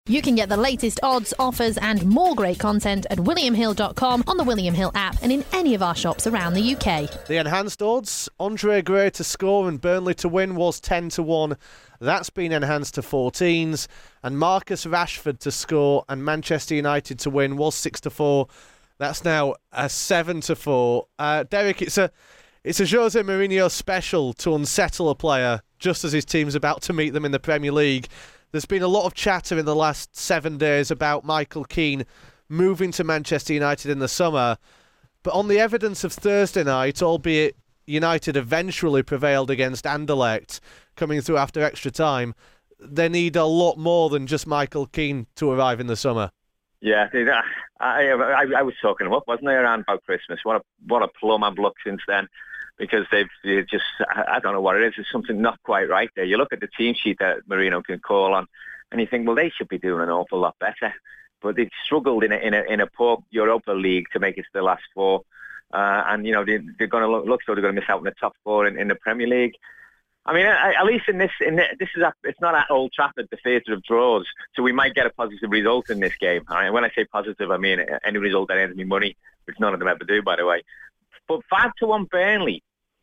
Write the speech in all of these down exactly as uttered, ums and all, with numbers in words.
You can get the latest odds, offers and more great content at william hill dot com, on the William Hill app and in any of our shops around the U K. The enhanced odds, Andre Gray to score and Burnley to win was ten to one. That's been enhanced to fourteens. And Marcus Rashford to score and Manchester United to win was six to four. That's now a seven to four. Uh, Derek, it's a it's a Jose Mourinho special to unsettle a player just as his team's about to meet them in the Premier League. There's been a lot of chatter in the last seven days about Michael Keane moving to Manchester United in the summer. But on the evidence of Thursday night, albeit United eventually prevailed against Anderlecht, coming through after extra time, they need a lot more than just Michael Keane to arrive in the summer. Yeah, I, I, I was talking about, wasn't I, around about Christmas? What a what a plum I've looked since then. Because they've, they've just, I don't know what it is, there's something not quite right there. You look at the team sheet that Mourinho can call on and you think, well, they should be doing an awful lot better. But they've struggled in a, in a, in a poor Europa League to make it to the last four. Uh, and, you know, they, they're going to look, look so they're going to miss out in the top four in, in the Premier League. I mean, at least in this, in the, this is a, it's not at Old Trafford, the theatre of draws, so we might get a positive result in this game. And when I say positive, I mean any result that earns me money, which none of them ever do, by the way. But five to one Burnley.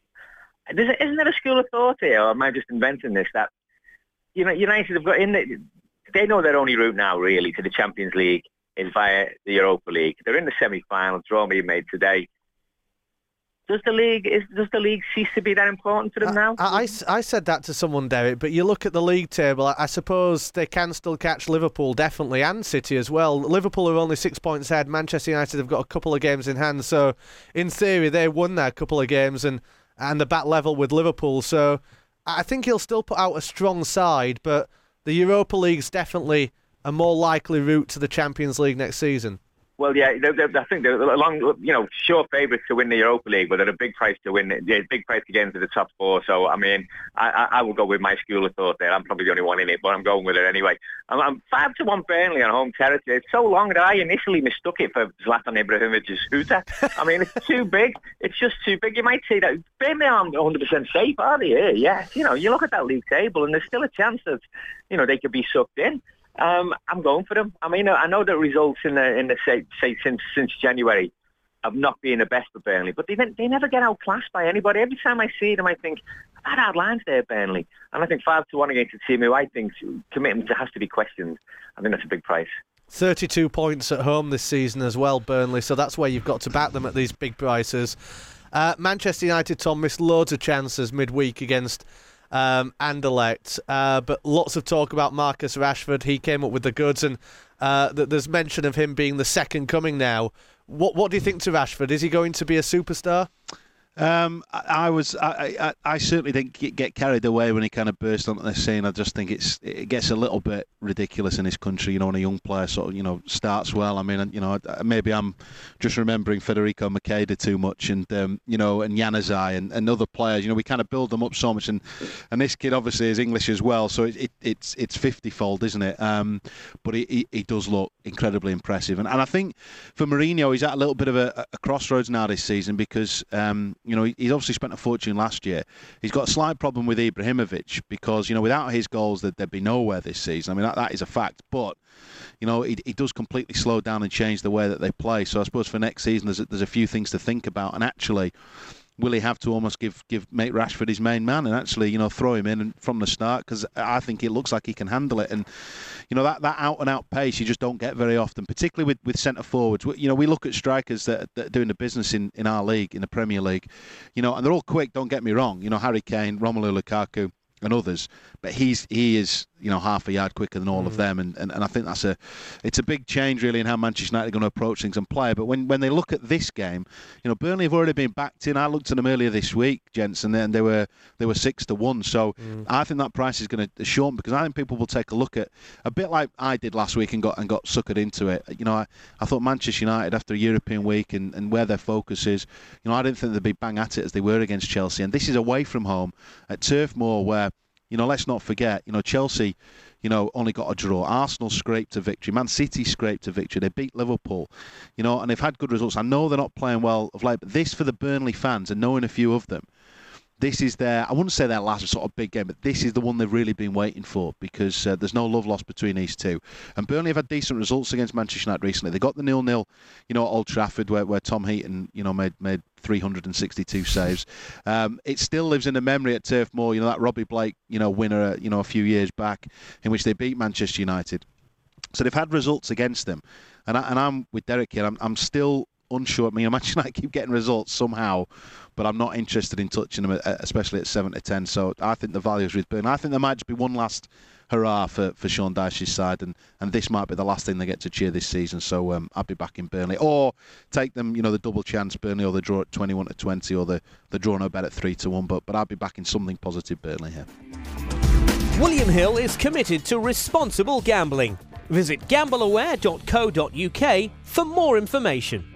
Isn't there a school of thought here, or am I just inventing this? That you know, United have got in. The, they know their only route now, really, to the Champions League is via the Europa League. They're in the semi-final. Draw being made today. Does the league is does the league cease to be that important to them now? I, I, I said that to someone, Derek, but you look at the league table, I, I suppose they can still catch Liverpool, definitely, and City as well. Liverpool are only six points ahead. Manchester United have got a couple of games in hand, so in theory they won their couple of games and and the bat level with Liverpool. So I think he'll still put out a strong side, but the Europa League's definitely a more likely route to the Champions League next season. Well, yeah, they're, they're, I think they're long, you know, sure favourites to win the Europa League, but they're a big price to win. They're a big price to get into the top four. So, I mean, I, I, I will go with my school of thought there. I'm probably the only one in it, but I'm going with it anyway. I'm, I'm five to one Burnley on home territory. It's so long that I initially mistook it for Zlatan Ibrahimovic's scooter. I mean, it's too big. It's just too big. You might say that Burnley aren't one hundred percent safe, are they? Yeah, yeah. You know, you look at that league table, and there's still a chance that, you know, they could be sucked in. Um, I'm going for them. I mean, I know the results in the in the say, say since since January have not been the best for Burnley, but they they never get outclassed by anybody. Every time I see them, I think I've had hard lines there, Burnley, and I think five to one against a team who I think commitment has to be questioned. I think that's a big price. thirty-two points at home this season as well, Burnley. So that's where you've got to back them at these big prices. Uh, Manchester United, Tom, missed loads of chances midweek against Um, Anderlecht, uh, but lots of talk about Marcus Rashford. He came up with the goods, and uh, th- there's mention of him being the second coming now. What What do you think to Rashford? Is he going to be a superstar? Um, I, I was, I, I, I certainly didn't get carried away when he kind of burst onto the scene. I just think it's, it gets a little bit ridiculous in this country. You know, when a young player sort of, you know, starts well. I mean, you know, maybe I'm just remembering Federico Makeda too much, and um, you know, and Januzaj and, and other players. You know, we kind of build them up so much, and and this kid obviously is English as well, so it, it it's it's fifty-fold, isn't it? Um, but he, he he does look incredibly impressive, and and I think for Mourinho, he's at a little bit of a, a crossroads now this season because. Um, You know, he's obviously spent a fortune last year. He's got a slight problem with Ibrahimovic because, you know, without his goals, that there'd be nowhere this season. I mean, that, that is a fact. But, you know, he, he does completely slow down and change the way that they play. So I suppose for next season, there's a, there's a few things to think about. And actually, will he have to almost give give make Rashford his main man and actually, you know, throw him in from the start? Because I think it looks like he can handle it. And, you know, that, that out-and-out pace you just don't get very often, particularly with, with centre-forwards. You know, we look at strikers that, that are doing the business in, in our league, in the Premier League, you know, and they're all quick, don't get me wrong. You know, Harry Kane, Romelu Lukaku and others. But he's he is, you know, half a yard quicker than all mm. of them. And, and, and I think that's a it's a big change, really, in how Manchester United are going to approach things and play. But when, when they look at this game, you know, Burnley have already been backed in. I looked at them earlier this week, gents, and then they were they were six to one. So mm. I think that price is going to shorten because I think people will take a look at a bit like I did last week and got and got suckered into it. You know, I, I thought Manchester United after a European week and, and where their focus is, you know, I didn't think they'd be bang at it as they were against Chelsea. And this is away from home at Turf Moor where, you know, let's not forget, you know, Chelsea, you know, only got a draw. Arsenal scraped a victory. Man City scraped a victory. They beat Liverpool, you know, and they've had good results. I know they're not playing well of late, but this for the Burnley fans and knowing a few of them, this is their, I wouldn't say their last sort of big game, but this is the one they've really been waiting for, because uh, there's no love lost between these two. And Burnley have had decent results against Manchester United recently. They got the nil-nil, you know, at Old Trafford, where, where Tom Heaton, you know, made made three hundred sixty-two saves. Um, it still lives in the memory at Turf Moor, you know, that Robbie Blake, you know, winner, you know, a few years back, in which they beat Manchester United. So they've had results against them. And, I, and I'm with Derek here. I'm, I'm still unsure. I mean, Manchester United keep getting results somehow, but I'm not interested in touching them, especially at seven to ten. So I think the value is with Burnley. I think there might just be one last hurrah for, for Sean Dyche's side, and, and this might be the last thing they get to cheer this season. So um, I'll be back in Burnley, or take them, you know, the double chance Burnley, or the draw at twenty-one to twenty, or the the draw no bet at three to one. But but I'll be back in something positive Burnley here. William Hill is committed to responsible gambling. Visit gamble aware dot co dot uk for more information.